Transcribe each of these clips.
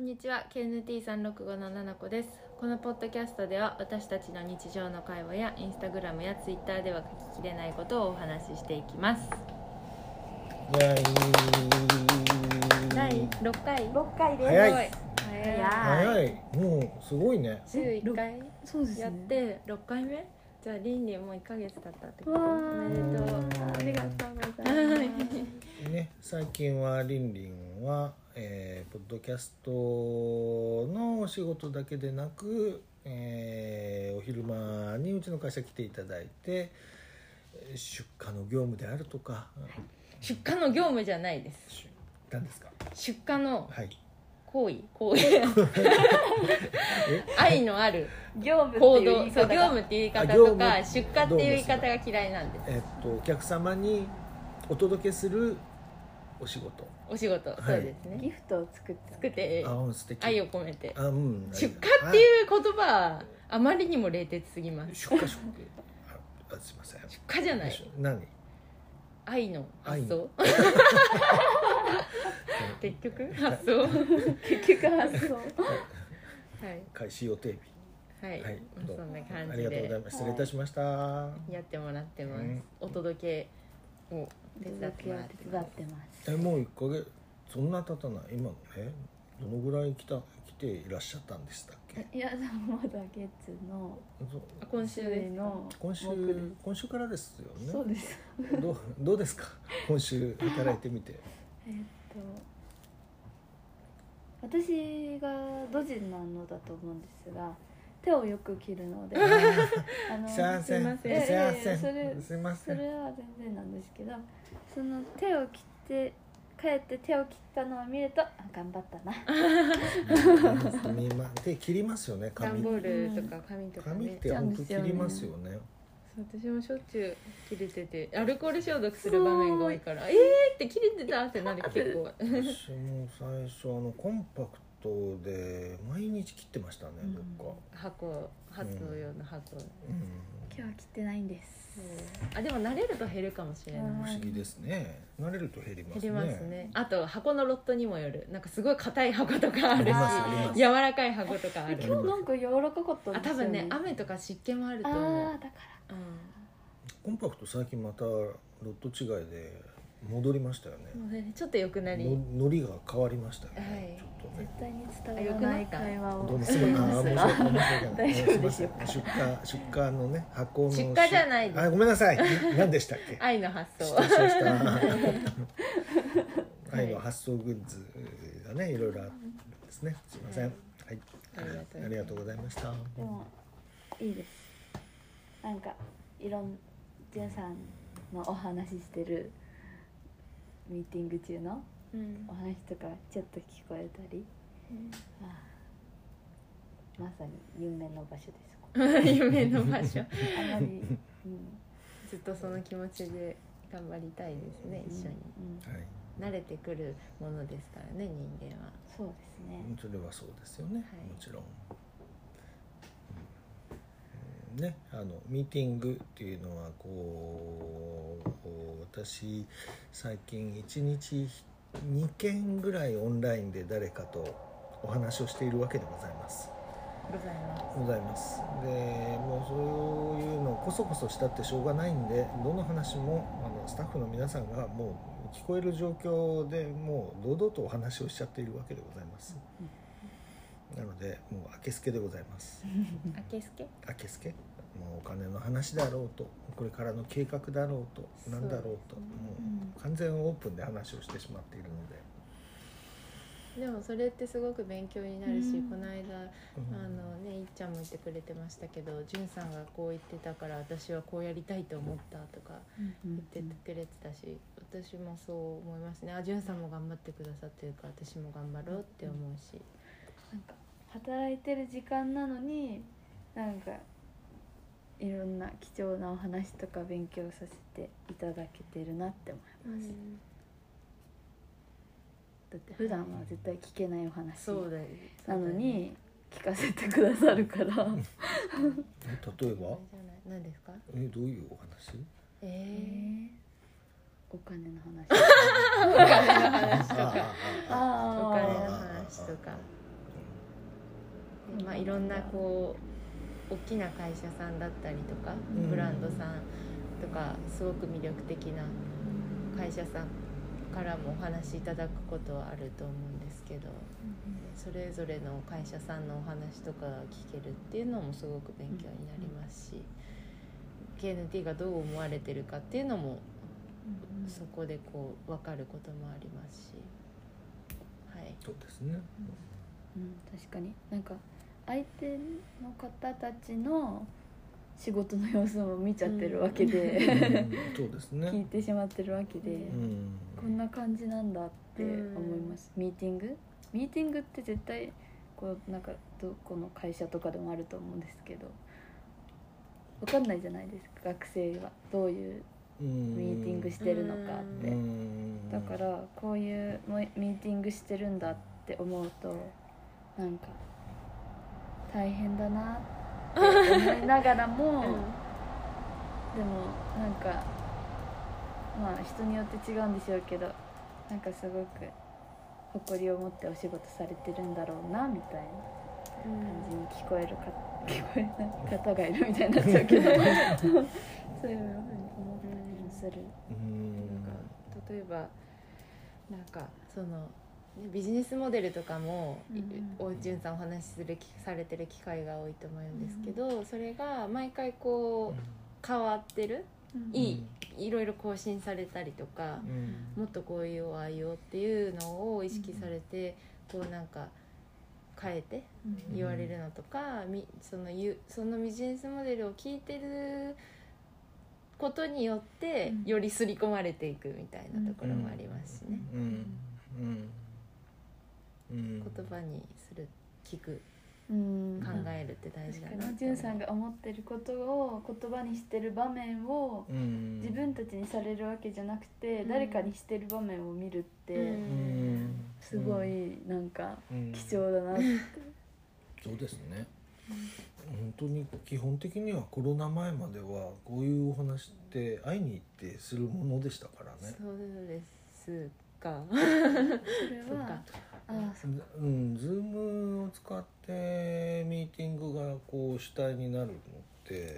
にちは KNT365 のななこです。このポッドキャストでは私たちの日常の会話やインスタグラムやツイッターでは書ききれないことをお話ししていきます。第6回 6回です。 早い早い。 もうすごいね。 11回そうですね。 やって6回目。じゃあリンリンもう1ヶ月経ったってこと。 わおめでとう。 ありがとうございます。 ね、最近はりんりんは、ポッドキャストのお仕事だけでなく、お昼間にうちの会社来ていただいて出荷の業務であるとか、 出荷の業務じゃないです。 何ですか？ 出荷のはい行為愛のある業務行動、 っていう言い方がそう業務っていう言い方とか出荷っていう言い方が嫌いなんです。 お客様にお届けするお仕事、 お仕事、そうですね。 ギフトを作って素敵。 愛を込めて。 出荷出荷っていう言葉はあまりにも冷徹すぎます。 出荷すいません。 出荷じゃない。 何？ 愛の発想。結局発想。はい。 開始予定日。 はい。そんな感ありじでがとうございます。失礼いたしました。 やってもらってます。お届けを手伝ってもらってます。 もう1ヶ月そんな経たない。今のね、どのぐらい来ていらっしゃったんでしたっけ？ いやでもまだ月の今週ですの今週からですよね。 そうです。 どうですか？今週働いてみて。 私がドジなのだと思うんですが、手をよく切るので、 すいません。 それは全然なんですけど、その手を切って帰って手を切ったのを見ると頑張ったな。 手切りますよね。 段ボールとか紙とかね。 紙って本当切りますよね。 私もしょっちゅう切れてて、アルコール消毒する場面が多いからって切れてたってなる結構。 私も最初コンパクトで毎日切ってましたね。どっか発用の箱。 今日は切ってないんです。 でも慣れると減るかもしれない。 不思議ですね。慣れると減りますね。 減りますね。あと箱のロットにもよる。なんかすごい硬い箱とかあるし、柔らかい箱とかある。 今日なんか柔らかかったんですよね。 多分ね、雨とか湿気もあると思う。 だから。 コンパクト最近またロット違いで戻りましたよね。 ちょっと良くなり。 ノリが変わりましたよね。ちょっとね。 絶対に伝わらない会話を。 どうもすみません。 大丈夫でしょうか。 出荷のね箱の。 出荷じゃないです。 ごめんなさい。何でしたっけ？ 愛の発想。 愛の発想グッズがねいろいろあるんですね。すみません。はい。ありがとうございました。 でもいいです。なんかじゅんさんのお話ししてるミーティング中のお話とかちょっと聞こえたり、まさに夢の場所です。 夢の場所。 あまり、 ずっとその気持ちで頑張りたいですね、一緒に。慣れてくるものですからね、人間は。 そうですね。 それはそうですよね。もちろん。ね、ミーティングっていうのは私最近1日2件ぐらいオンラインで誰かとお話をしているわけでございます。ございます。でもうそういうのこそこそしたってしょうがないんで、どの話もスタッフの皆さんがもう聞こえる状況でもう堂々とお話をしちゃっているわけでございます。なのでもうあけすけでございます。 あけすけ？ あけすけ？もうお金の話だろうと、これからの計画だろうと、なんだろうと、もう完全オープンで話をしてしまっているので。 でもそれってすごく勉強になるし、この間いっちゃんも言ってくれてましたけど、じゅんさんがこう言ってたから私はこうやりたいと思ったとか言ってくれてたし、私もそう思いますね。じゅんさんも頑張ってくださってるから私も頑張ろうって思うし、 なんか働いてる時間なのになんかいろんな貴重なお話とか勉強させていただけてるなって思います。だって普段は絶対聞けないお話なのに聞かせてくださるから。例えば？ 何ですか？ どういうお話？ お金の話。 お金の話とか。お金の話とか。 いろんなこう大きな会社さんだったりとか、ブランドさんとかすごく魅力的な会社さんからもお話しいただくことはあると思うんですけど、それぞれの会社さんのお話とかが聞けるっていうのもすごく勉強になりますし、KNT がどう思われてるかっていうのもそこでこう分かることもありますし、はい、 そうですね、 確かになんか相手の方たちの仕事の様子も見ちゃってるわけで、 そうですね、 聞いてしまってるわけで、こんな感じなんだって思います。ミーティングって絶対こうなんかどこの会社とかでもあると思うんですけど、分かんないじゃないですか、学生はどういうミーティングしてるのかって。だからこういうミーティングしてるんだって思うとなんか大変だなって思いながらも、でもなんかまあ人によって違うんでしょうけど、なんかすごく誇りを持ってお仕事されてるんだろうなみたいな感じに聞こえない方がいるみたいになっちゃうけどそういうふうに思ったりもする。 例えばなんかそのビジネスモデルとかも、じゅんさんお話しされてる機会が多いと思うんですけど、それが毎回こう変わってる、いろいろ更新されたりとか、もっとこういうああいうっていうのを意識されて、こうなんか変えて言われるのとか、そのビジネスモデルを聞いてることによってより刷り込まれていくみたいなところもありますしね。言葉にする、聞く、考えるって大事だなって。 じゅんさんが思ってることを言葉にしてる場面を自分たちにされるわけじゃなくて、誰かにしてる場面を見るって、すごいなんか貴重だなって。 そうですね。本当に基本的にはコロナ前まではこういうお話って会いに行ってするものでしたからね。 そうですか。それは Zoom を使ってミーティングがこう主体になるのって、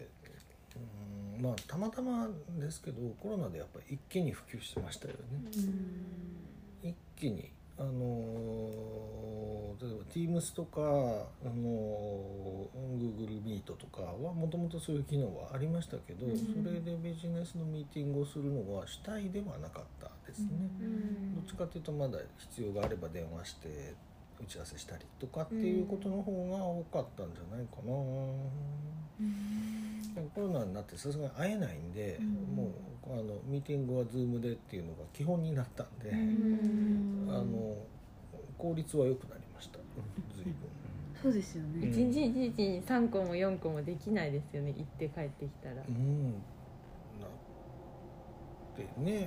まあたまたまですけどコロナでやっぱり一気に普及してましたよね。一気に例えば Teams とかGoogle Meet とかはもともとそういう機能はありましたけど、それでビジネスのミーティングをするのは主体ではなかったですね。どっちかというとまだ必要があれば電話して打ち合わせしたりとかっていうことの方が多かったんじゃないかな。コロナになってさすがに会えないんで、もうミーティングは Zoom でっていうのが基本になったんで、効率は良くなりました。随分。 そうですよね。 一日に3個も4個もできないですよね。行って帰ってきたら。 ね、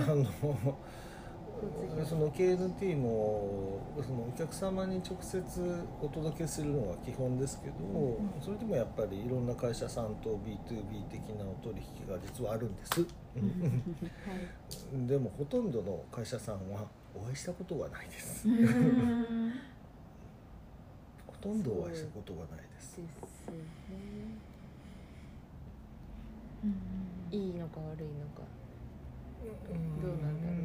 その KNT もそのお客様に直接お届けするのが基本ですけど、それでもやっぱりいろんな会社さんと B2B 的なお取引が実はあるんです、でもほとんどの会社さんはお会いしたことがないですほとんどお会いしたことがないです。 ですね。いいのか悪いのかどうなんだろ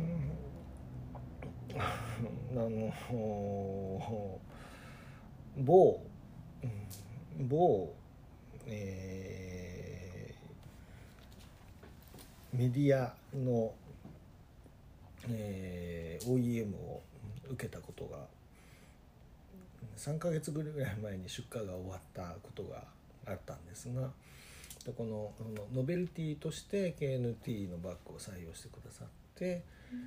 う。某、メディアの、OEM を受けたことが3ヶ月ぐらい前に出荷が終わったことがあったんですが、このノベルティとして KNT のバッグを採用してくださって、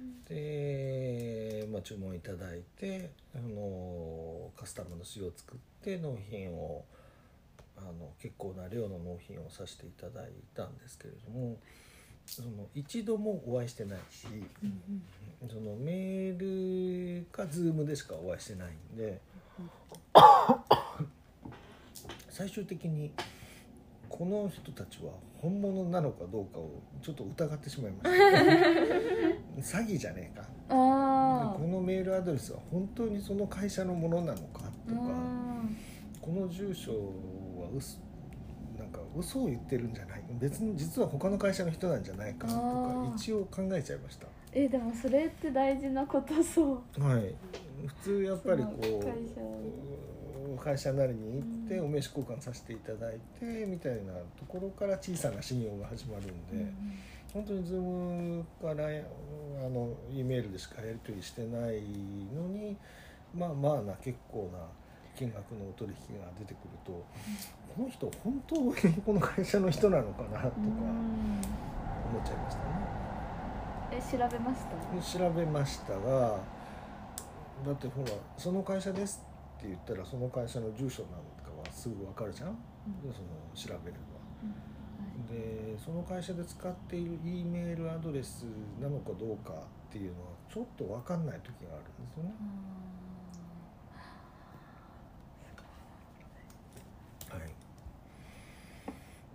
で、注文いただいてカスタムの仕様を作って納品を結構な量の納品をさせていただいたんですけれども、一度もお会いしてないし、そのメールか Zoom でしかお会いしてないんで、最終的にこの人たちは本物なのかどうかをちょっと疑ってしまいました詐欺じゃねえか、このメールアドレスは本当にその会社のものなのかとか、 この住所はなんか嘘を言ってるんじゃない、別に実は他の会社の人なんじゃないかとか一応考えちゃいました。 でもそれって大事なことそう。 はい、普通やっぱりこう会社なりに行ってお名刺交換させていただいてみたいなところから小さな信用が始まるんで、本当に Zoom から E メールでしかやり取りしてないのにまあな結構な金額の取引が出てくると、この人本当にこの会社の人なのかなとか思っちゃいましたね。 調べました？ 調べましたが、だってほらその会社ですって言ったらその会社の住所なんかはすぐ分かるじゃん、その調べれば、でその会社で使っている E メールアドレスなのかどうかっていうのはちょっと分かんない時があるんですよね。はい、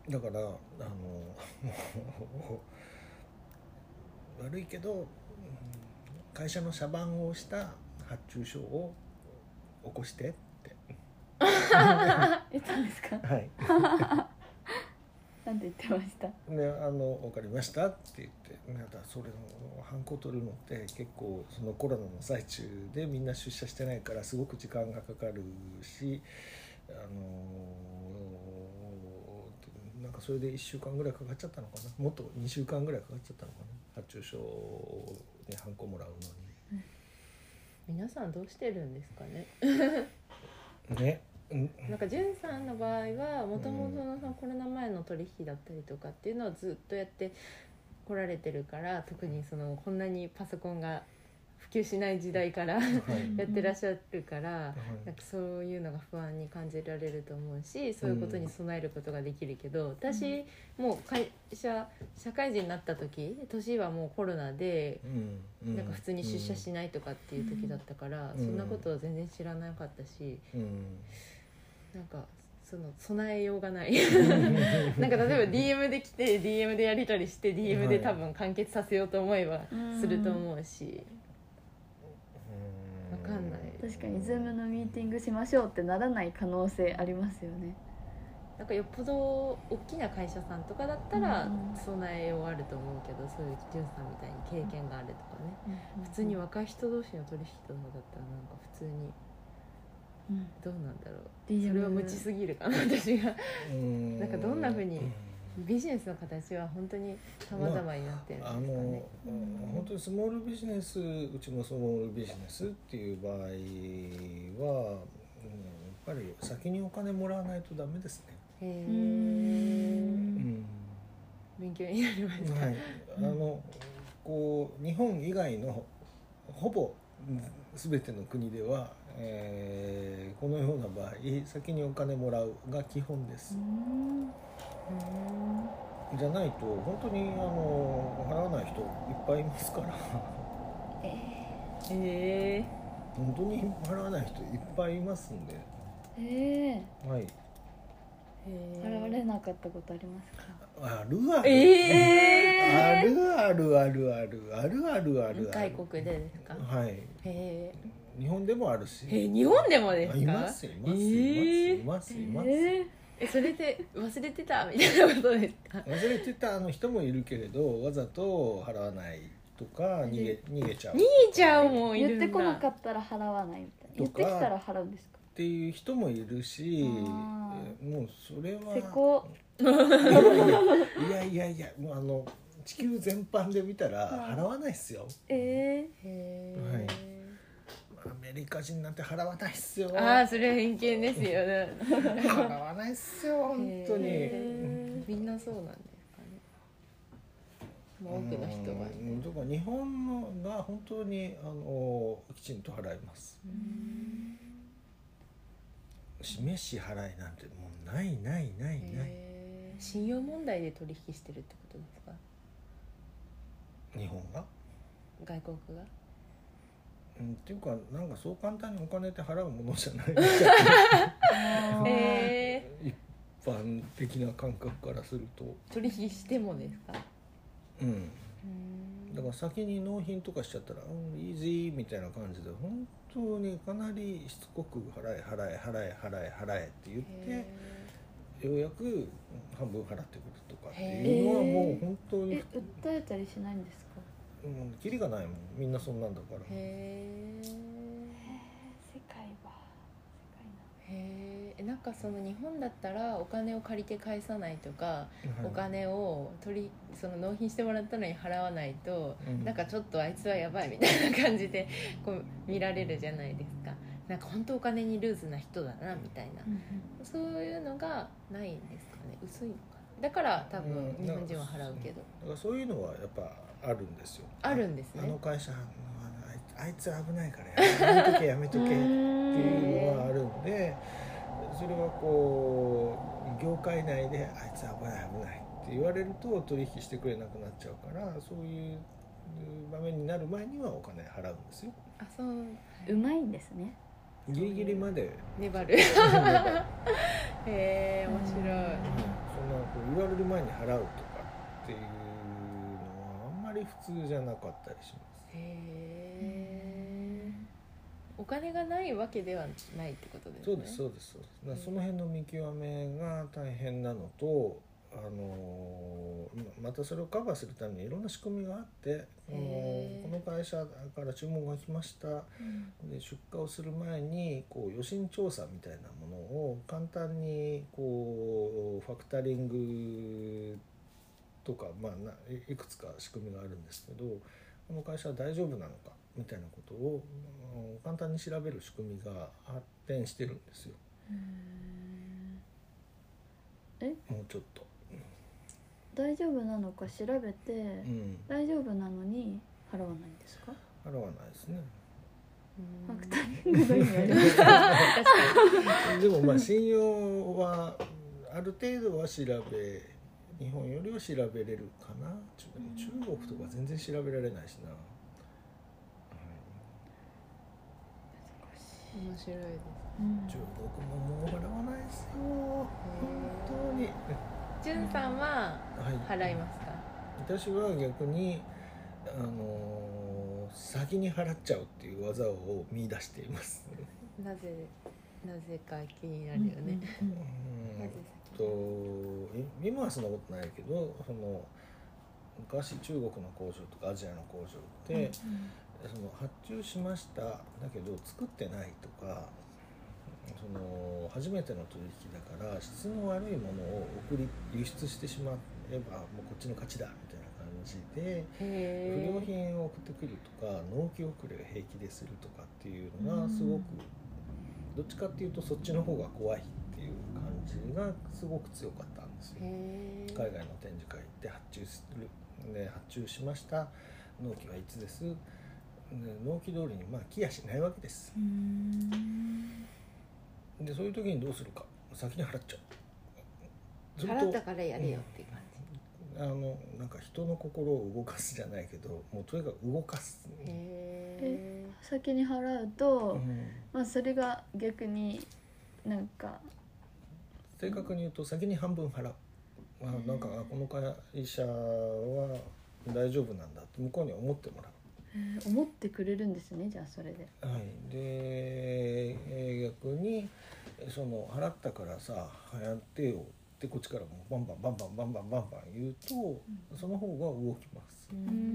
だから悪いけど会社の社番をした発注書を起こしてって言ったんですか？ はいなんて言ってました？ で分かりましたって言って、またそれのハンコ取るのって結構そのコロナの最中でみんな出社してないからすごく時間がかかるし、なんかそれで1週間ぐらいかかっちゃったのかな、もっと2週間ぐらいかかっちゃったのかな、発注書にハンコもらうのに。 皆さんどうしてるんですかねね、 なんかじゅんさんの場合はもともとのコロナ前の取引だったりとかっていうのをずっとやって来られてるから、特にこんなにパソコンが普及しない時代からやってらっしゃるから、なんかそういうのが不安に感じられると思うし、そういうことに備えることができるけど、私もう社会人になった時、年はもうコロナでなんか普通に出社しないとかっていう時だったから、そんなことは全然知らなかったし、なんか備えようがないなんか例えば DM で来て DM でやり取りして DM で多分完結させようと思えばすると思うし、分かんない。 確かに Zoom のミーティングしましょうってならない可能性ありますよね。 なんかよっぽど大きな会社さんとかだったら備えようあると思うけど、そういうじゅんさんみたいに経験があるとかね、普通に若い人同士の取引とかだったらなんか普通にどうなんだろう、それは無知すぎるかな私がなんかどんな風にビジネスの形は本当に様々になってるんですかね。 本当にスモールビジネス、うちもスモールビジネスっていう場合は、やっぱり先にお金もらわないとダメですね。 勉強になりました。 はい、こう日本以外のほぼ全ての国では、このような場合先にお金もらうが基本です。じゃないと本当に払わない人いっぱいいますから本当に払わない人いっぱいいますんで、はい、 払われなかったことありますか？ あるある外国でですか？ はい、日本でもあるし。 日本でもですか？ いますそれで忘れてたみたいなことですか？ 忘れてた人もいるけれど、わざと払わないとか逃げちゃうもいるんだ。 言ってこなかったら払わないみたいな、言ってきたら払うんですかっていう人もいるし、もうそれはせこいやもう地球全般で見たら払わないっすよ。はい、アメリカ人なんて払わないっすよ。 それは偏見ですよね払わないっすよ本当に。 みんなそうなんですかね。多くの人がだから日本のが本当にきちんと払います。示し払いなんてもうない。 信用問題で取引してるってことですか？ 日本が？ 外国が？ っていうかなんかそう簡単にお金って払うものじゃない一般的な感覚からすると。 取引してもですか？ だから先に納品とかしちゃったらイージーみたいな感じで本当にかなりしつこく払えって言ってようやく半分払ってくるとかっていうのはもう本当に訴えたりしないんですか？ キリがないもん、みんなそんなんだから。 なんかその日本だったらお金を借りて返さないとか、はい、お金をその納品してもらったのに払わないと、なんかちょっとあいつはやばいみたいな感じでこう見られるじゃないですか。なんか本当お金にルーズな人だなみたいな、そういうのがないんですかね。薄いのかな。だから多分日本人は払うけど、 だからそういうのはやっぱあるんですよ。 あるんですね。 あの会社あいつ危ないからやめとけっていうのはあるんで、それはこう業界内であいつ危ないって言われると取引してくれなくなっちゃうから、そういう場面になる前にはお金払うんですよ。 あ、そう、うまいんですね。 ギリギリまで粘る。へえ、面白い。 そんなこう言われる前に払うとかっていうのはあんまり普通じゃなかったりします。 へえ。お金がないわけではないってことですね。 そうです。その辺の見極めが大変なのと、またそれをカバーするためにいろんな仕組みがあって、この会社から注文が来ました、で出荷をする前にこう予診調査みたいなものを簡単にこうファクタリングとか、いくつか仕組みがあるんですけど、この会社は大丈夫なのかみたいなことを簡単に調べる仕組みが発展してるんですよ。もうちょっと大丈夫なのか調べて、大丈夫なのに払わないんですか？ 払わないですね。 ファクタリングの意味ありますか？ でも信用はある程度は日本よりは調べれるかな。中国とか全然調べられないしな。 面白いです。 中国ももう払わないですよ。本当に。 じゅんさんは払いますか？ 私は逆に先に払っちゃうっていう技を見出しています。 なぜか気になるよね。 今はそんなことないけど、昔中国の工場とかアジアの工場って、発注しましただけど作ってないとか、初めての取引だから質の悪いものを輸出してしまえばもうこっちの勝ちだみたいな感じで、不良品を送ってくるとか納期遅れが平気でするとかっていうのがすごく、どっちかっていうとそっちの方が怖いっていう感じがすごく強かったんですよ。海外の展示会行って発注しました、納期はいつです、納期通りに来やしないわけです。でそういう時にどうするか、先に払っちゃう。 払ったからやれよっていう感じ。なんか人の心を動かすじゃないけど、もうとにかく動かす。 先に払うと、それが逆になんか正確に言うと先に半分払う。なんかこの会社は大丈夫なんだって向こうには思ってもらう。 思ってくれるんですね。じゃあそれで。 はい。で逆に払ったからさやってよってこっちからもバンバン言うと、その方が動きます。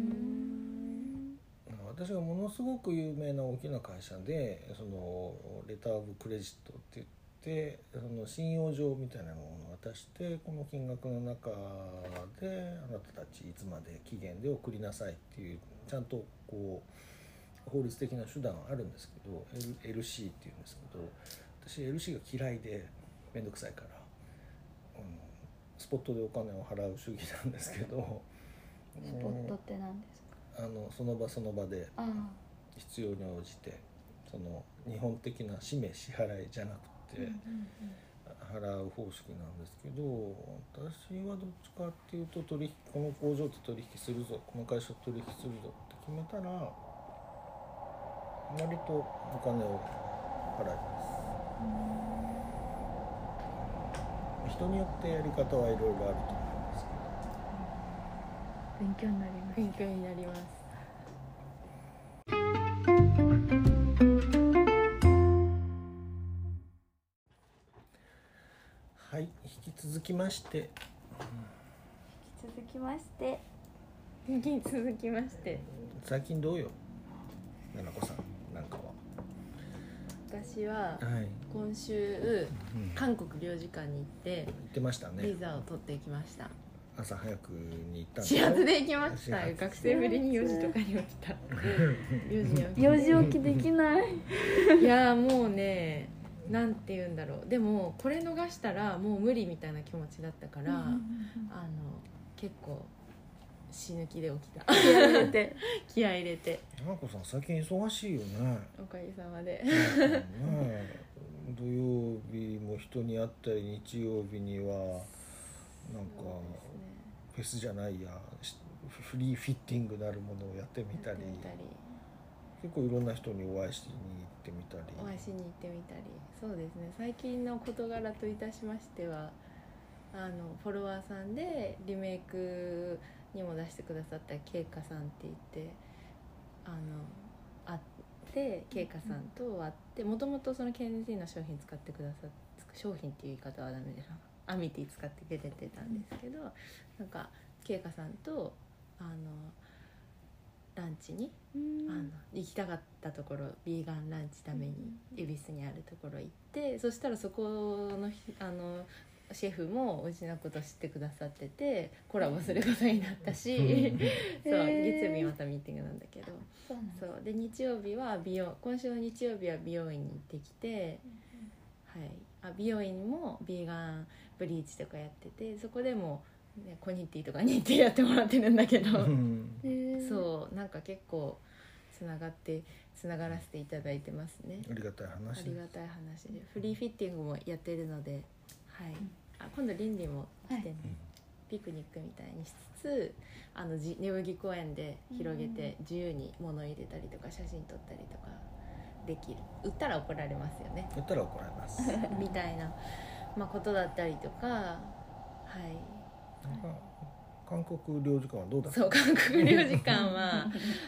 私がものすごく有名な大きな会社でレターオブクレジットって言って信用状みたいなものを渡して、この金額の中であなたたちいつまで期限で送りなさいっていうちゃんとこう法律的な手段あるんですけど、 LC っていうんですけど、私 LC が嫌いでめんどくさいから、スポットでお金を払う主義なんですけど。 スポットって何ですか？ その場で必要に応じて日本的な氏名支払いじゃなくて払う方式なんですけど、私はどっちかっていうとこの工場と取引するぞ、この会社と取引するぞって決めたら割とお金を払います。人によってやり方はいろいろあると思いますけど、 勉強になります。 勉強になります。 はい、引き続きまして最近どうよ、ななこさんなんかは。 私は今週、韓国領事館に行ってましたね。 ビザを取ってきました。 朝早くに行ったん始発で行きました。学生ぶりに4時とかに起きた。 4時起きできないいやもうね、なんて言うんだろう、でもこれ逃したらもう無理みたいな気持ちだったから、結構死ぬ気で起きた。気合入れてななこさん最近忙しいよね。 おかげさまで土曜日も人に会ったり、日曜日にはなんかフェスじゃないや、フリーフィッティングなるものをやってみたり、結構いろんな人にお会いしに行ってみたり、 そうですね。最近の事柄といたしましては、フォロワーさんでリメイクにも出してくださったケイカさんって言って会って、ケイカさんと会って、もともとその KNT の商品使ってくださって、商品っていう言い方はダメでしょ、アミティ使ってくれてたんですけど、なんかケイカさんとランチに行きたかったところ、ビーガンランチために恵比寿にあるところ行って、そしたらそこのシェフもうちのこと知ってくださってて、コラボすることになったしそう月曜日またミーティングなんだけど、そうで日曜日は今週の日曜日は美容院に行ってきて、はい、美容院もビーガンブリーチとかやってて、そこでも、ね、コニティとかニッティやってもらってるんだけどそうなんか結構つながらせていただいてますね。 ありがたい話でフリーフィッティングもやってるので、はい、今度リンリンも来てね、ピクニックみたいにしつつ代々木公園で広げて自由に物入れたりとか写真撮ったりとかできる。売ったら怒られますよね。 売ったら怒られますみたいな、ことだったりとか、はい。 なんか韓国領事館はどうだった？ そう、韓国領事館は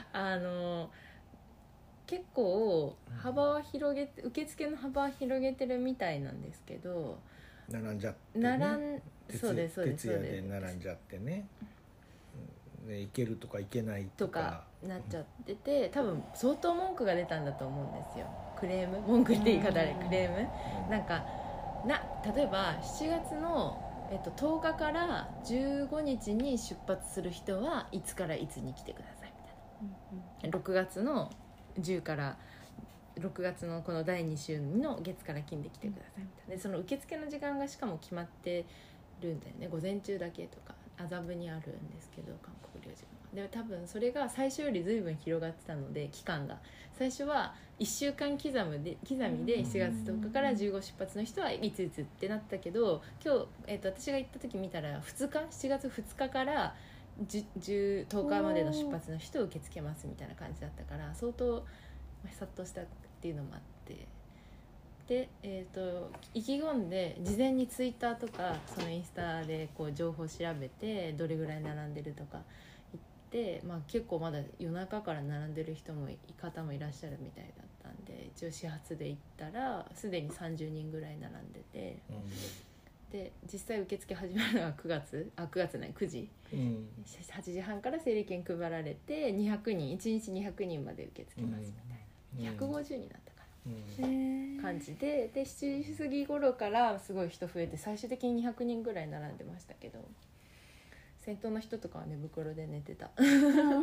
結構幅は広げて、受付の幅は広げてるみたいなんですけど、 並んじゃってね、 そうですそうです、 徹夜で並んじゃってね、行けるとか行けないとかなっちゃってて、多分相当文句が出たんだと思うんですよ。クレーム、文句って言い方でクレーム、なんか例えば7月の10日から15日に出発する人はいつからいつに来てくださいみたいな、6月の10から6月のこの第2週の月から金で来てくださいみたいな。でその受付の時間がしかも決まってるんだよね。午前中だけとか麻布にあるんですけど、韓国領事館で多分それが最初より随分広がってたので、期間が最初は1週間刻みで7月10日から15出発の人はいついつってなったけど、今日、私が行った時見たら7月2日から10日までの出発の人を受け付けますみたいな感じだったから、相当殺到したっていうのもあって、で、意気込んで事前にツイッターとかそのインスタでこう情報調べて、どれぐらい並んでるとか言って、結構まだ夜中から並んでる方もいらっしゃるみたいだったんで、一応始発で行ったらすでに30人ぐらい並んでて、で実際受付始まるのは9時、8時半から整理券配られて、1日200人まで受け付けますみたいな、150になった感じで、7時過ぎ頃からすごい人増えて、最終的に200人ぐらい並んでましたけど、先頭の人とかは寝袋で寝てたみたい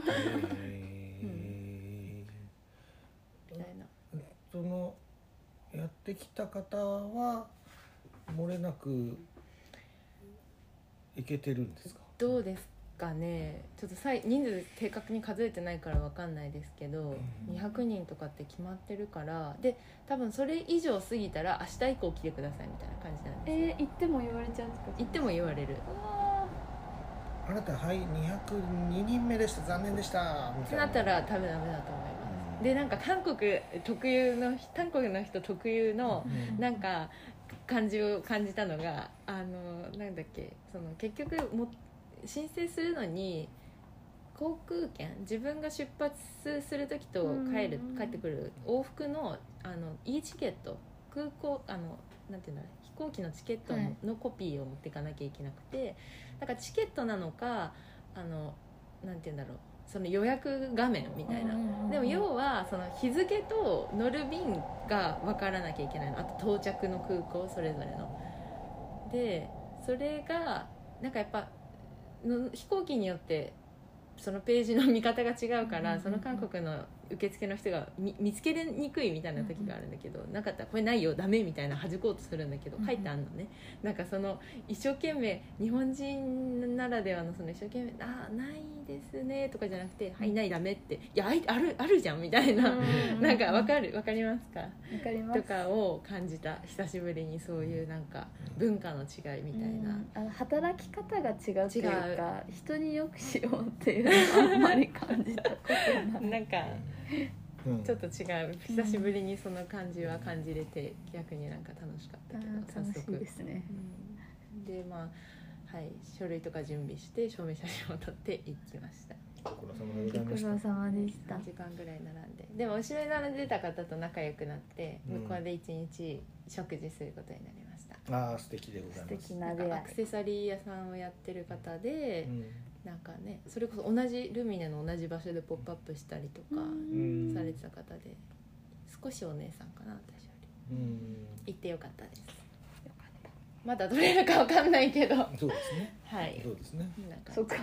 な。 そのやってきた方は漏れなくいけてるんですか？ どうですかね、ちょっと人数正確に数えてないから分かんないですけど、200人とかって決まってるから、で多分それ以上過ぎたら明日以降来てくださいみたいな感じなんですよ。 行っても言われちゃうんですか？ 行っても言われる。 あなた202人目でした、残念でしたみたいな。 なったら多分ダメだと思います。でなんか韓国の人特有のなんか感じを感じたのが、なんだっけ、その結局申請するのに航空券、自分が出発する時と帰ってくる往復のe チケット、空港なんていうんだろう、飛行機のチケットのコピーを持っていかなきゃいけなくて、だからチケットなのかなんていうんだろう、その予約画面みたいな、でも要はその日付と乗る便が分からなきゃいけないの、あと到着の空港それぞれので、それがなんかやっぱ飛行機によってそのページの見方が違うから、その韓国の受付の人が 見つけにくいみたいな時があるんだけど、なかったらこれないよダメみたいな弾こうとするんだけど、書いてあるのね。なんかその一生懸命日本人ならではのその一生懸命ないですねとかじゃなくて、はいないダメって、いやあるじゃんみたいな、なんかわかりますか？わかりますとかを感じた、久しぶりにそういうなんか文化の違いみたいな、 働き方が違うっていうか、人によくしようっていうのはあんまり感じたことないなんかちょっと違う、久しぶりにその感じは感じれて、逆になんか楽しかったけど、 楽しいですね、 ではい、書類とか準備して証明写真を撮って行きました。 ご苦労様でした。 3時間ぐらい並んで、でも後ろに並んでた方と仲良くなって、向こうで1日食事することになりました。 素敵でございます。 素敵な出会い。 アクセサリー屋さんをやってる方で、なんかね、それこそ同じルミネの同じ場所でポップアップしたりとかされてた方で、少しお姉さんかな、私より。行ってよかったです。よかった。まだ取れるかわかんないけど。 そうですね。 はい。 そうですね。 なんかそこ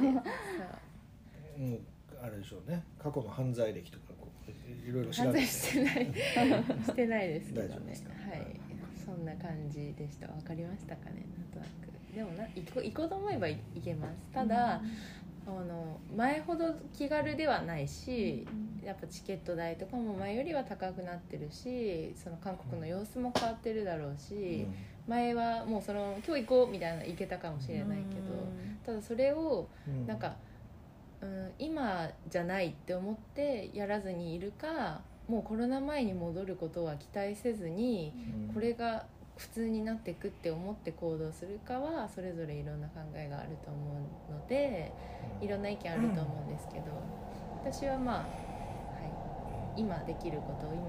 あれでしょうね。過去の犯罪歴とかいろいろ調べて。 犯罪してないですけどね。 大丈夫ですか？ はい。そんな感じでした。わかりましたかね。なんとなく。でも行こうと思えば行けます。ただ、前ほど気軽ではないし、やっぱチケット代とかも前よりは高くなってるし、その韓国の様子も変わってるだろうし、前はもう今日行こうみたいな行けたかもしれないけど、ただそれをなんか、今じゃないって思ってやらずにいるか、もうコロナ前に戻ることは期待せずに、これが普通になっていくって思って行動するかはそれぞれいろんな考えがあると思うので、いろんな意見あると思うんですけど、私は今できることを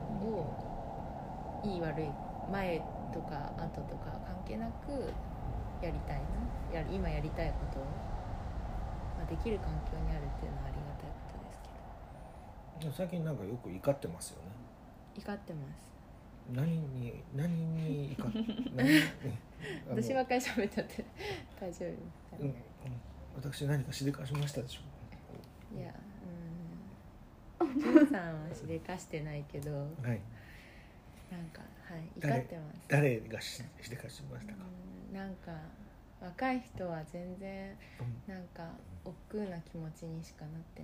いい悪い前とか後とか関係なくやりたいな、今やりたいことを、できる環境にあるっていうのはありがたいことですけど。 最近なんかよく怒ってますよね。 怒ってます。 何に怒って私ばっかり喋っちゃって大丈夫ですかね。 私何かしでかしましたでしょうか？ いや、ジュンさんはしでかしてないけど、はい、なんか、怒ってます。 誰がしでかしましたか？ なんか若い人は全然なんか億劫な気持ちにしかなってない。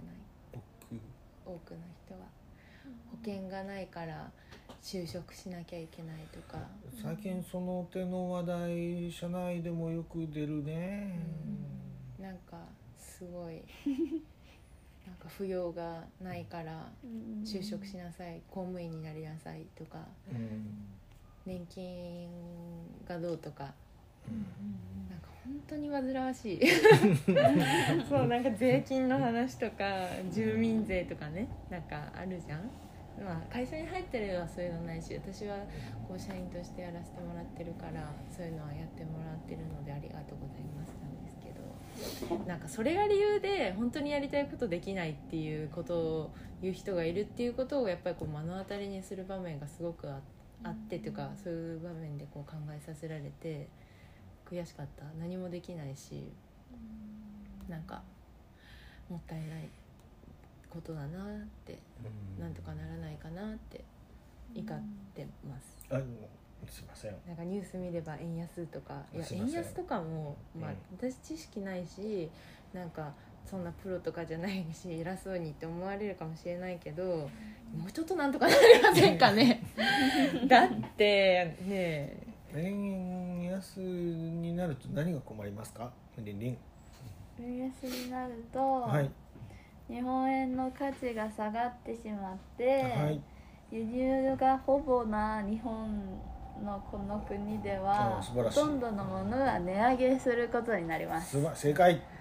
多くの人は保険がないから就職しなきゃいけないとか、 最近その手の話題社内でもよく出るね。 なんかすごいなんか扶養がないから就職しなさい、公務員になりなさいとか、年金がどうとか、なんか本当に煩わしいそう、なんか税金の話とか住民税とかね、なんかあるじゃん。会社に入ってるのはそういうのないし、私はこう社員としてやらせてもらってるからそういうのはやってもらってるのでありがとうございますなんですけど、なんかそれが理由で本当にやりたいことできないっていうことを言う人がいるっていうことをやっぱりこう目の当たりにする場面がすごくあってというか、そういう場面でこう考えさせられて悔しかった。何もできないし、なんかもったいないことだなって、なんとかならないかなって怒ってます。 すいません。 なんかニュース見れば円安とか、いや円安とかも、私知識ないし、なんかそんなプロとかじゃないし偉そうにって思われるかもしれないけど、もうちょっとなんとかなりませんかねだってね、 円安になると何が困りますか？リンリン。 円安になると、日本円の価値が下がってしまって、輸入がほぼな日本のこの国ではほとんどのものが値上げすることになります。 正解。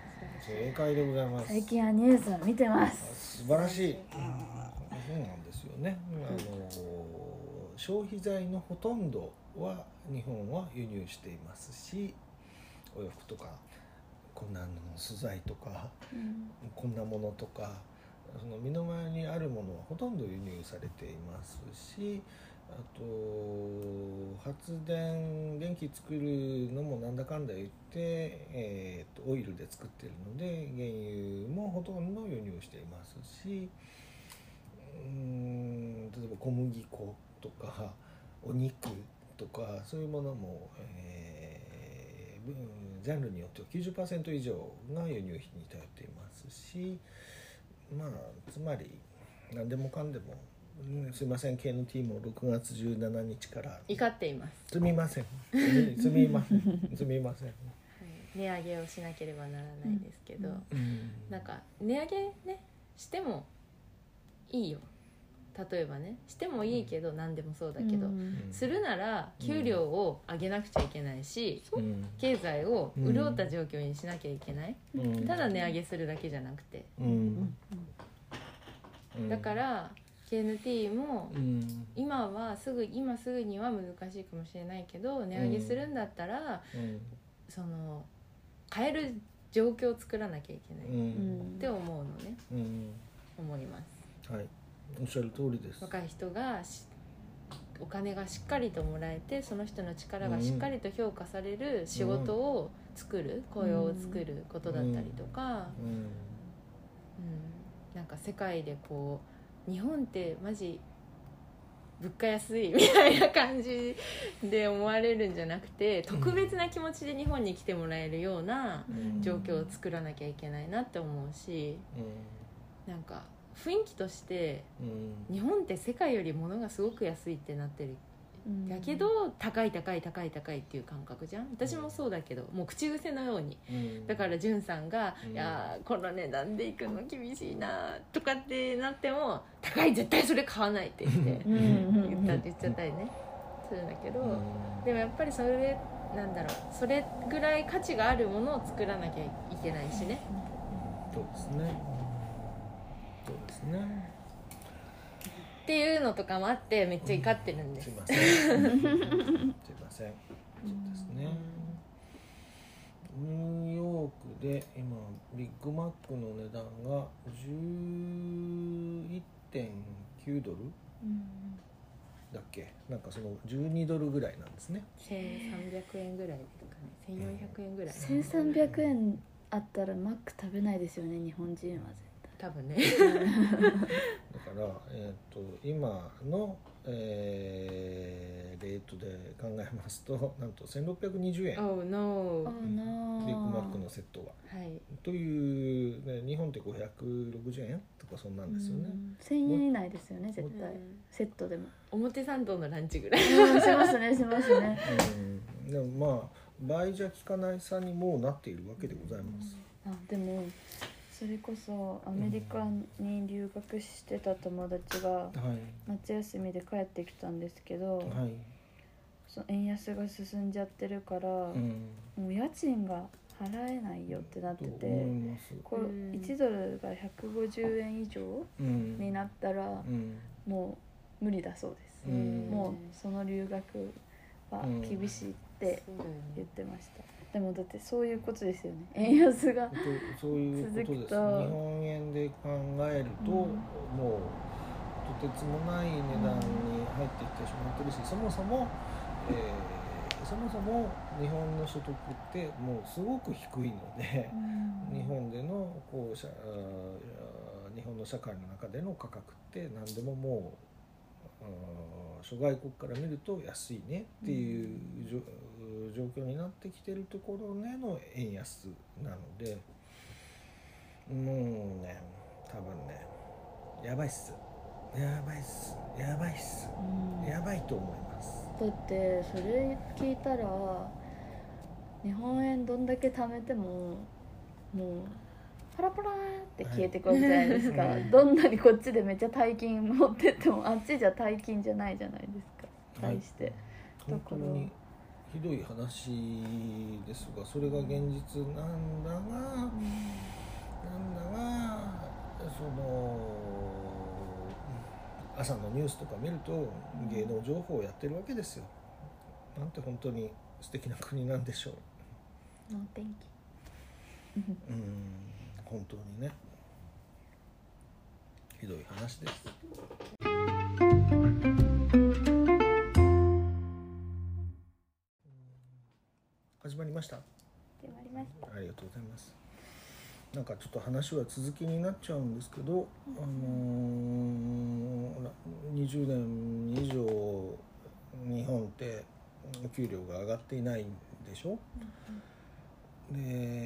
正解でございます。 最近はニュースを見てます。 素晴らしい。そうなんですよね。消費財のほとんどは日本は輸入していますし、お洋服とかこんなの素材とか、こんなものとか、その身の回りにあるものはほとんど輸入されていますし、あと電気作るのもなんだかんだ言って、オイルで作っているので原油もほとんど輸入していますし、例えば小麦粉とかお肉とかそういうものも、ジャンルによっては 90% 以上が輸入費に頼っていますし、つまり何でもかんでも、すいません KNT も6月17日から怒っています。 すみませんすみません値上げをしなければならないですけど、なんか値上げねしてもいいよ、例えばねしてもいいけど、何でもそうだけど、するなら給料を上げなくちゃいけないし、経済を潤った状況にしなきゃいけない、ただ値上げするだけじゃなくて、だからKNT も今すぐには難しいかもしれないけど、値上げするんだったら、その買える状況を作らなきゃいけないって思うのね、思います。 はい、おっしゃる通りです。 若い人がお金がしっかりともらえて、その人の力がしっかりと評価される仕事を作る、雇用を作ることだったりとか、なんか世界でこう日本ってマジ物価安いみたいな感じで思われるんじゃなくて、特別な気持ちで日本に来てもらえるような状況を作らなきゃいけないなって思うし、なんか雰囲気として日本って世界より物がすごく安いってなってる、だけど高いっていう感覚じゃん。私もそうだけど、もう口癖のように、だからじゅんさんが、いやこの値段で行くの厳しいなとかってなっても、高い絶対それ買わないって言って言っちゃったりねするんだけど、でもやっぱりそれそれぐらい価値があるものを作らなきゃいけないしね。 そうですねっていうのとかもあってめっちゃ怒ってるんです。 すいませんそうですね。ニューヨークで今ビッグマックの値段が 11.9 ドルだっけ、なんかその12ドルぐらいなんですね。 1300円ぐらいですかね、1400円ぐらい。 1300円あったらマック食べないですよね、日本人は絶対。 多分ねだから、今の、レートで考えますと、なんと1620円、 Oh no、 ビッグマックのセットは、という、ね、日本って560円とかそんなんですよね。 1000円以内ですよね絶対、セットでも。 表参道のランチぐらいしますねでも倍じゃ効かない差にもうなっているわけでございます。 でもそれこそアメリカに留学してた友達が夏休みで帰ってきたんですけど、その円安が進んじゃってるから、もう家賃が払えないよってなってて、これ1ドルが150円以上になったらもう無理だそうです。もうその留学は厳しいって言ってました。でもだってそういうことですよね、円安がそういうことです。日本円で考えると、もうとてつもない値段に入ってきてしまってるし、そもそも日本の所得ってもうすごく低いので、日本での日本の社会の中での価格って何でももう諸外国から見ると安いねっていう状況になってきてるところでの円安なので、もうね多分ねやばいっすやばいと思います。 だってそれ聞いたら日本円どんだけ貯めてももうパラパラって消えてくわけじゃないですか、どんなにこっちでめっちゃ大金持ってってもあっちじゃ大金じゃないじゃないですか、対して、 本当にひどい話ですが、それが現実なんだが、その朝のニュースとか見ると芸能情報をやってるわけですよ。なんて本当に素敵な国なんでしょう。 能天気本当にね、ひどい話です。始まりました。 始まりました。 ありがとうございます。なんかちょっと話は続きになっちゃうんですけど、20年以上日本って給料が上がっていないんでしょ、で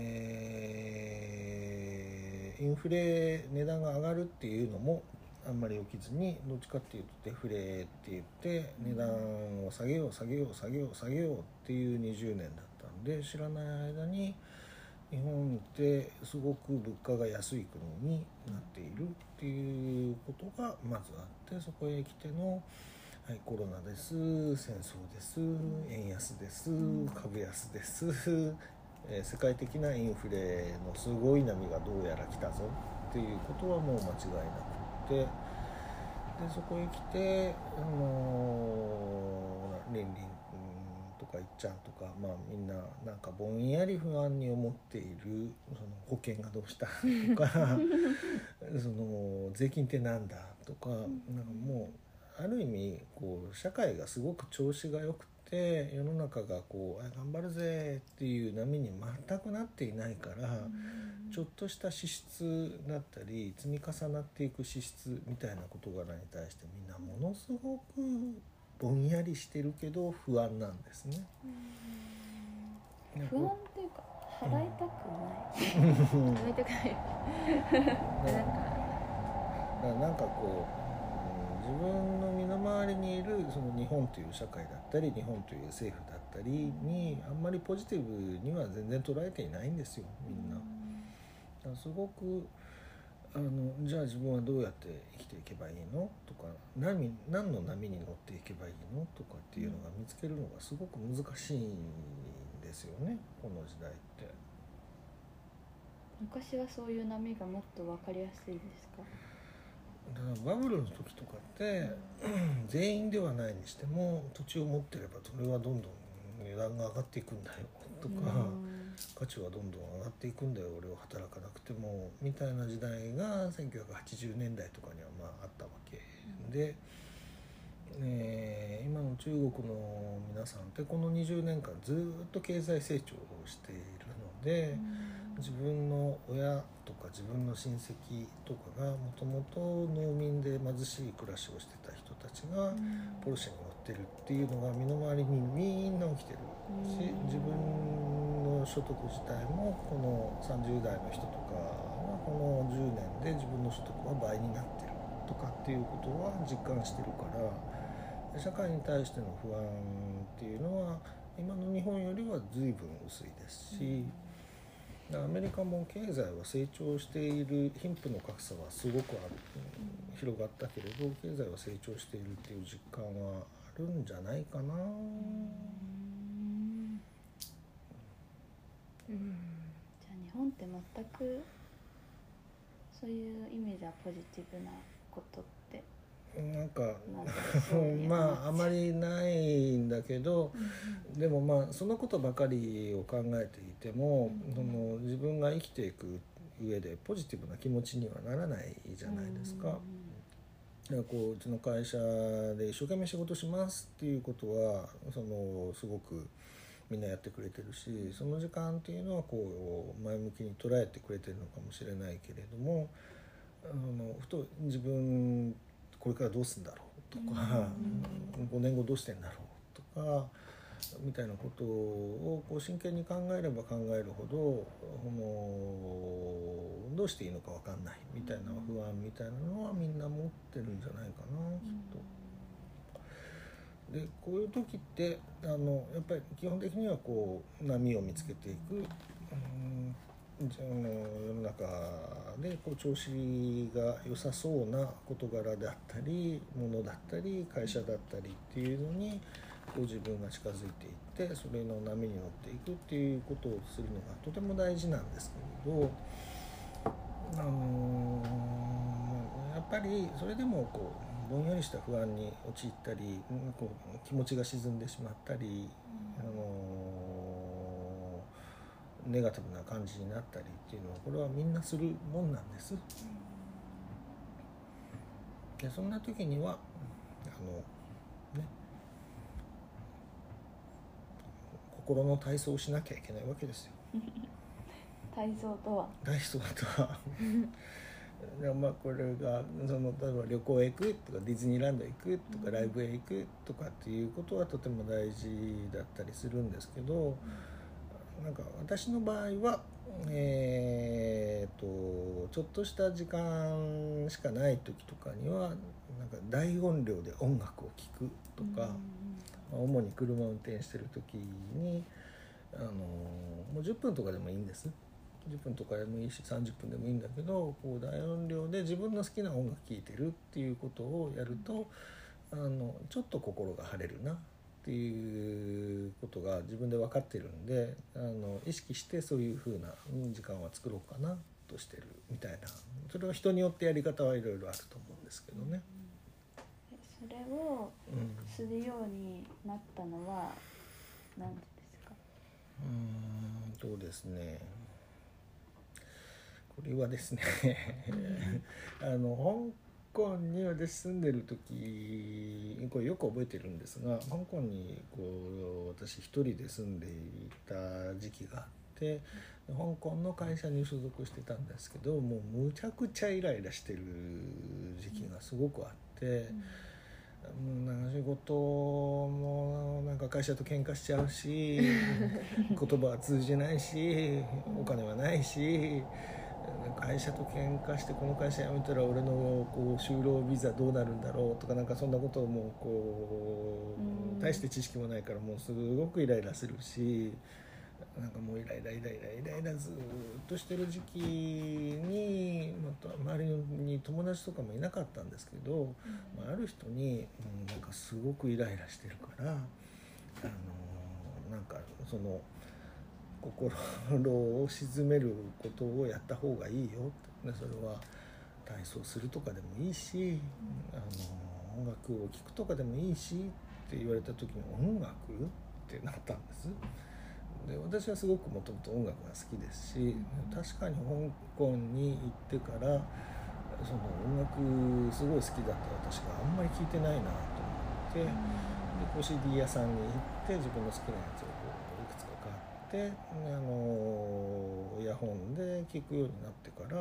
インフレ、値段が上がるっていうのもあんまり起きずに、どっちかっていうとデフレって言って値段を下げようっていう20年だったんで、知らない間に日本ってすごく物価が安い国になっているっていうことがまずあって、そこへ来ての、はい、コロナです、戦争です、円安です、株安です、世界的なインフレのすごい波がどうやら来たぞっていうことはもう間違いなくて、でそこへ来てリンリンとかいっちゃんとか、みんななんかぼんやり不安に思っている、その保険がどうしたとかその税金ってなんだとか、なんかもうある意味こう社会がすごく調子が良くて、世の中がこう頑張るぜっていう波に全くなっていないから、ちょっとした支出だったり積み重なっていく支出みたいな事柄に対してみんなものすごくぼんやりしてるけど不安なんですね。 不安っていうか払いたくない払いたくないなんかこう、自分の身の回りにいるその日本という社会だったり日本という政府だったりにあんまりポジティブには全然捉えていないんですよ、みんな。だからすごくじゃあ自分はどうやって生きていけばいいのとか、何の波に乗っていけばいいのとかっていうのが見つけるのがすごく難しいんですよね、この時代って。 昔はそういう波がもっと分かりやすいですか？ だからバブルの時とかって全員ではないにしても土地を持ってればそれはどんどん値段が上がっていくんだよとか、価値はどんどん上がっていくんだよ、俺は働かなくてもみたいな時代が1980年代とかにはあったわけで、今の中国の皆さんってこの20年間ずっと経済成長をしているので、自分の親とか自分の親戚とかがもともと農民で貧しい暮らしをしてた人たちがポルシェに乗ってるっていうのが身の回りにみんな起きてるし、自分の所得自体もこの30代の人とかはこの10年で自分の所得は倍になってるとかっていうことは実感してるから、社会に対しての不安っていうのは今の日本よりは随分薄いですし、アメリカも経済は成長している、貧富の格差はすごくある、広がったけれど経済は成長しているっていう実感はあるんじゃないかな。 じゃあ日本って全くそういう意味じゃポジティブなことってなんかあまりないんだけど、でもそのことばかりを考えていても、自分が生きていく上でポジティブな気持ちにはならないじゃないですか。だからうちの会社で一生懸命仕事しますっていうことはすごくみんなやってくれてるし、その時間っていうのは前向きに捉えてくれてるのかもしれないけれども、ふと自分これからどうするんだろうとか、5年後どうしてんだろうとかみたいなことを真剣に考えれば考えるほどどうしていいのか分かんないみたいな不安みたいなのはみんな持ってるんじゃないかな、きっと。でこういう時ってやっぱり基本的には波を見つけていく、世の中で調子が良さそうな事柄だったりものだったり会社だったりっていうのにこう自分が近づいていってそれの波に乗っていくっていうことをするのがとても大事なんですけれど、やっぱりそれでもこうぼんやりした不安に陥ったりこう気持ちが沈んでしまったり、ネガティブな感じになったりっていうのはこれはみんなするもんなんです。でそんな時には心の体操をしなきゃいけないわけですよ。 体操とはまあこれが例えば旅行へ行くとかディズニーランドへ行くとかライブへ行くとかっていうことはとても大事だったりするんですけど、なんか私の場合はちょっとした時間しかない時とかにはなんか大音量で音楽を聴くとか、主に車を運転してる時にもう10分とかでもいいんです。10分とかでもいいし30分でもいいんだけど、こう大音量で自分の好きな音楽聴いてるっていうことをやるとちょっと心が晴れるなっていうことが自分で分かってるんで意識してそういう風な時間は作ろうかなとしてるみたいな、それは人によってやり方はいろいろあると思うんですけどね。 それをするようになったのは何でですか？ そうですね、これはですね香港に私住んでる時これよく覚えてるんですが、香港にこう私一人で住んでいた時期があって、香港の会社に所属してたんですけど、もうむちゃくちゃイライラしてる時期がすごくあって、なんか仕事もなんか会社と喧嘩しちゃうし言葉は通じないしお金はないし、会社と喧嘩してこの会社辞めたら俺のこう就労ビザどうなるんだろうとか、なんかそんなことをもうこう大して知識もないからもうすごくイライラするし、なんかもうイライラずっとしてる時期に、また周りに友達とかもいなかったんですけど、ある人に、なんかすごくイライラしてるからなんかその心を鎮めることをやった方がいいよって、それは体操するとかでもいいし、音楽を聴くとかでもいいしって言われた時に音楽ってなったんです。で私はすごくもともと音楽が好きですし、確かに香港に行ってからその音楽すごい好きだった私があんまり聴いてないなと思って、でこう CD 屋さんに行って自分の好きなやつをいくつか買ってイヤホンで聴くようになってから、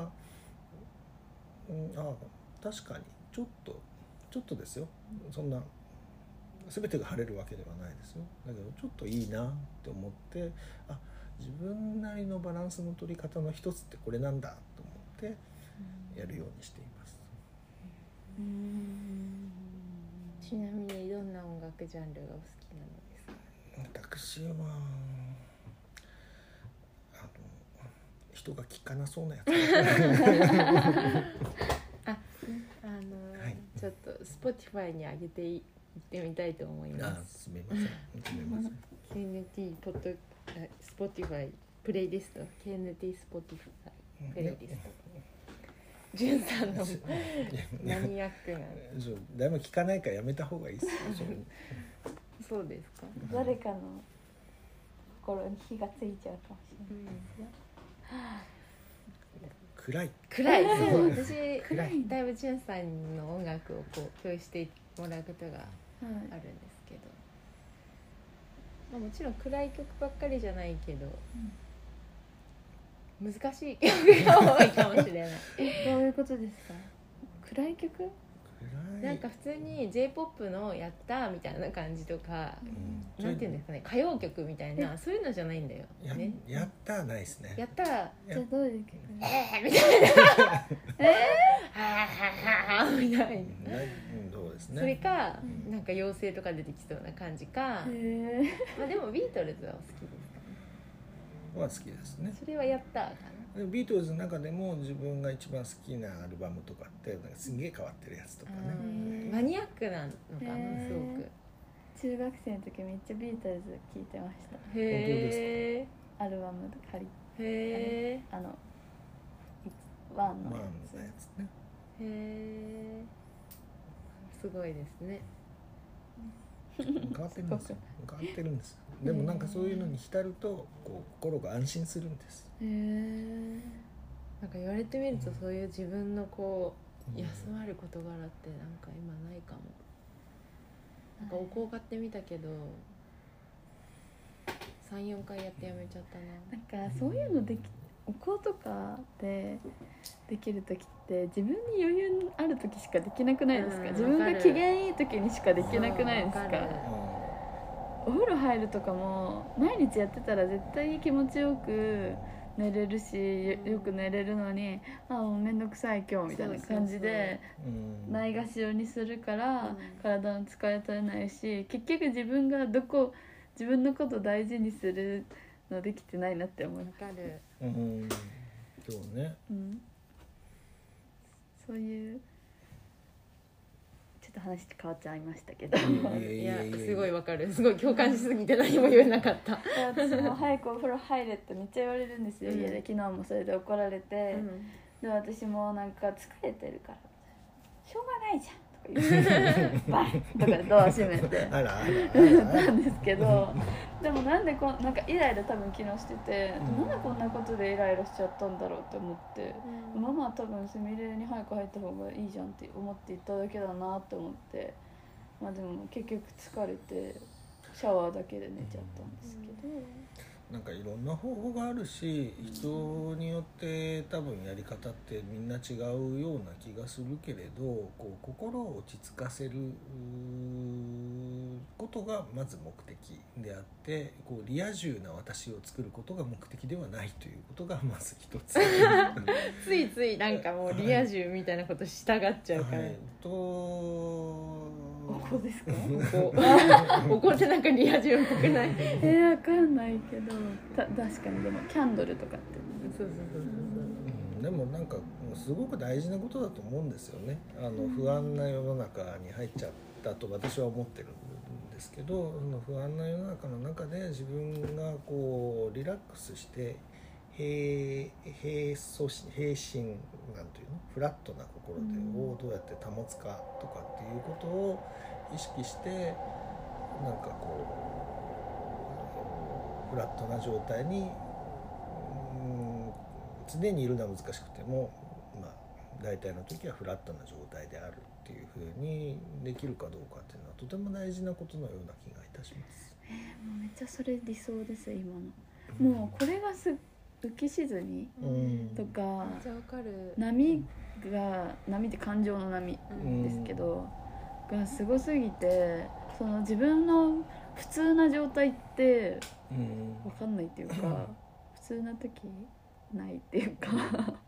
確かにちょっとですよ、そんな全てが晴れるわけではないですよ。だけどちょっといいなって思って、自分なりのバランスの取り方の一つってこれなんだと思ってやるようにしています。 ちなみにどんな音楽ジャンルがお好きなのですか？ 私は人が聴かなそうなやつちょっと Spotify に上げていってみたいと思います。 すみません。 KNT ポッドSpotify プレイリスト KNT Spotify プレイリスト。ジュンさんのマニアックな。 誰も聞かないからやめた方がいいですよ。 そうですか。 誰かの心に火がついちゃうかもしれないですよ。 暗い。 そう私だいぶジュンさんの音楽をこう共有してもらうことがあるんですけど、もちろん暗い曲ばっかりじゃないけど、難しい曲が多いかもしれない。 どういうことですか？暗い曲？ なんか普通に J-POP のやったみたいな感じとか、なんていうんですかね、歌謡曲みたいなそういうのじゃないんだよね。 やったーないですね。 やったーじゃあどういう曲？ みたいなみたいな。 そうですね。 それか、なんか妖精とか出てきそうな感じか。でもビートルズはお好きですかね？ は好きですね。 それはやったーかな。 ビートルズの中でも自分が一番好きなアルバムとかってなんかすげえ変わってるやつとかね。 マニアックなのかな、すごく。 中学生の時めっちゃビートルズ聴いてました。 へえ。 アルバム借りへえ。 ワンのやつね。 へえ。すごいですね。 変わってるんですよ。変わってるんです。でもなんかそういうのに浸るとこう心が安心するんです。 へえ。 なんか言われてみるとそういう自分のこう休まる事柄ってなんか今ないかも。なんかお香買ってみたけど3、4回やってやめちゃったな。 なんかそういうのお香とかでできる時って自分に余裕ある時しかできなくないですか？自分が機嫌いい時にしかできなくないですか？お風呂入るとかも毎日やってたら絶対気持ちよく寝れるし、よく寝れるのにもうめんどくさい今日みたいな感じでないがしろにするから体の疲れ取れないし、結局自分が自分のこと大事にするのできてないなって思う。 わかる。 そうね。 そういうちょっと話変わっちゃいましたけどいやすごいわかる。すごい共感しすぎて何も言えなかった。 私も早くお風呂入れってめっちゃ言われるんですよ、家で。昨日もそれで怒られて、で私もなんか疲れてるからしょうがないじゃんとか言ってバンとかでドア閉めてたんですけど、でもなんでなんかイライラ多分昨日してて、なんでこんなことでイライラしちゃったんだろうって思って、ママは多分すみれに早く入った方がいいじゃんって思って言っただけだなって思って、まあでも結局疲れてシャワーだけで寝ちゃったんですけど、 なんかいろんな方法があるし、人によって多分やり方ってみんな違うような気がするけれど、こう心を落ち着かせることがまず目的であって、こうリア充な私を作ることが目的ではないということがまず一つついついなんかもうリア充みたいなこと従っちゃうから、 お香ですか？ お香ってなんかリア充っぽくない？ わかんないけど確かに。でもキャンドルとかってそうでもなんかすごく大事なことだと思うんですよね。不安な世の中に入っちゃったと私は思ってるんですけど、その不安な世の中の中で自分がこうリラックスして平心なんていうの、フラットな心をどうやって保つかとかっていうことを意識して、なんかこうフラットな状態に常にいるのは難しくても、大体の時はフラットな状態であるっていう風にできるかどうかっていうのはとても大事なことのような気がいたします。 もうめっちゃそれ理想です今の。もうこれが浮き沈みとか、波って感情の波ですけど、がすごすぎて、その自分の普通な状態って分かんないっていうか、普通な時ないっていうか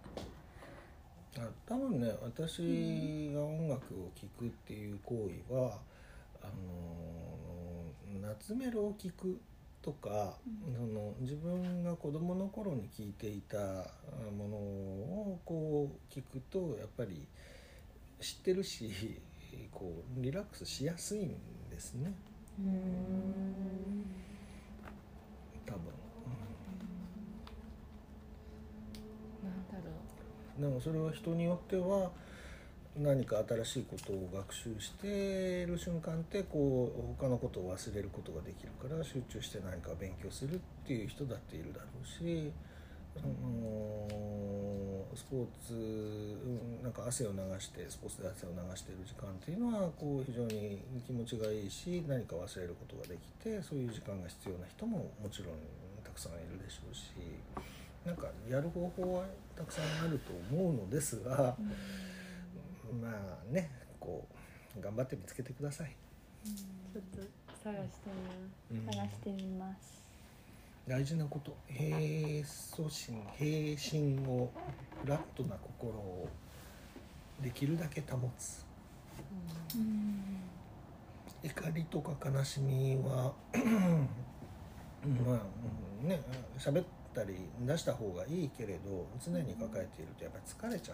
多分ね、私が音楽を聴くっていう行為は夏メロを聴くとか、自分が子供の頃に聴いていたものをこう聴くとやっぱり知ってるし、こうリラックスしやすいんですね。多分。でもそれは人によっては何か新しいことを学習している瞬間ってこう他のことを忘れることができるから集中して何か勉強するっていう人だっているだろうし、スポーツなんか汗を流してスポーツで汗を流している時間っていうのはこう非常に気持ちがいいし、何か忘れることができて、そういう時間が必要な人ももちろんたくさんいるでしょうし、なんかやる方法はたくさんあると思うのですが、まあね、こう頑張って見つけてください。 ちょっと探してみます。 大事なこと、平心をフラットな心をできるだけ保つ。怒りとか悲しみはね、喋ったり出した方がいいけれど、常に抱えているとやっぱり疲れちゃう。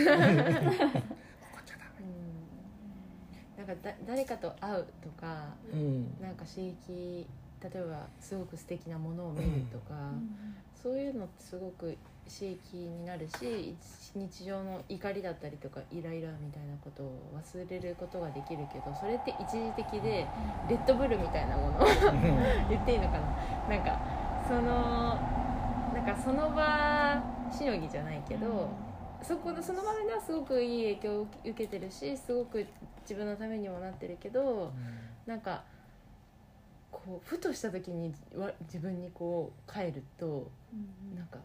なんか誰かと会うとか、なんか刺激、例えばすごく素敵なものを見るとか、そういうのってすごく刺激になるし、日常の怒りだったりとかイライラみたいなことを忘れることができるけど、それって一時的でレッドブルみたいなもの言っていいのかな、なんかその場しのぎじゃないけど、その場面ではすごくいい影響を受けてるし、すごく自分のためにもなってるけど、なんかこうふとした時に自分にこう帰ると、なんか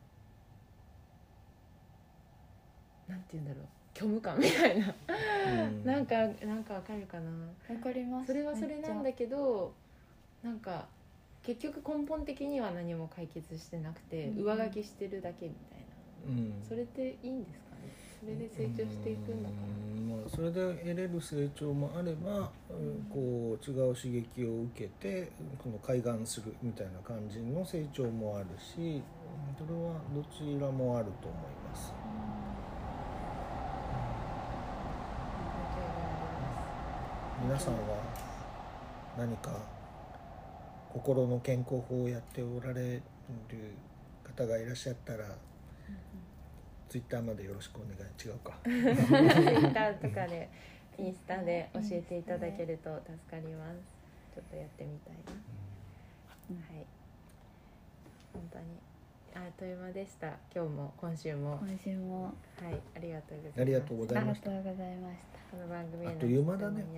なんて言うんだろう、虚無感みたいななんかわかるかな。 わかります。 それはそれなんだけど、なんか結局根本的には何も解決してなくて、上書きしてるだけみたいな。それっていいんですかね。それで成長していくのかな。 それで得れる成長もあれば、こう違う刺激を受けてこの開眼するみたいな感じの成長もあるし、それはどちらもあると思います。皆さんは何か心の健康法をやっておられる方がいらっしゃったら、ツイッターまでよろしくお願い。違うかツイッターとかでインスタで教えていただけると助かります。ちょっとやってみたいな。はい、本当にあっという間でした。今週もはい、ありがとうございます。 ありがとうございました。 この番組へのあっという間だね。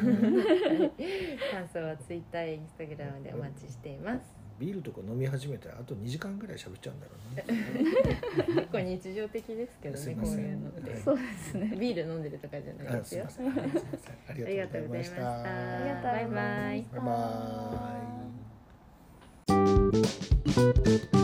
感想はツイッターやインスタグラムでお待ちしています。 ビールとか飲み始めたらあと2時間ぐらい喋っちゃうんだろうな。 結構日常的ですけどね、こういうのって。 そうですね。 ビール飲んでるとかじゃないですよ。 ありがとうございました。 バイバイ。 バイバイ。